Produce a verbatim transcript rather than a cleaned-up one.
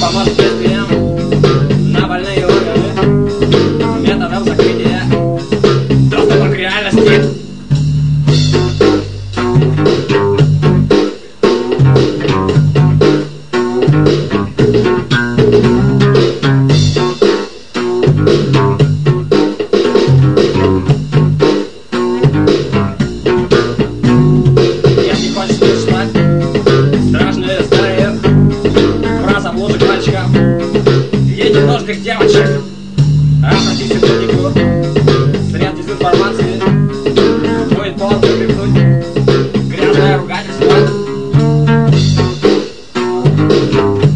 поможет действием на больные органы методом закрытия доступа к реальности. Если хочешь прочитать страшные истории про заблудших мальчиков и ненужных девочек, обратись в библиотеку. Сред дезинформации будет повод выкрикнуть грязное ругательство.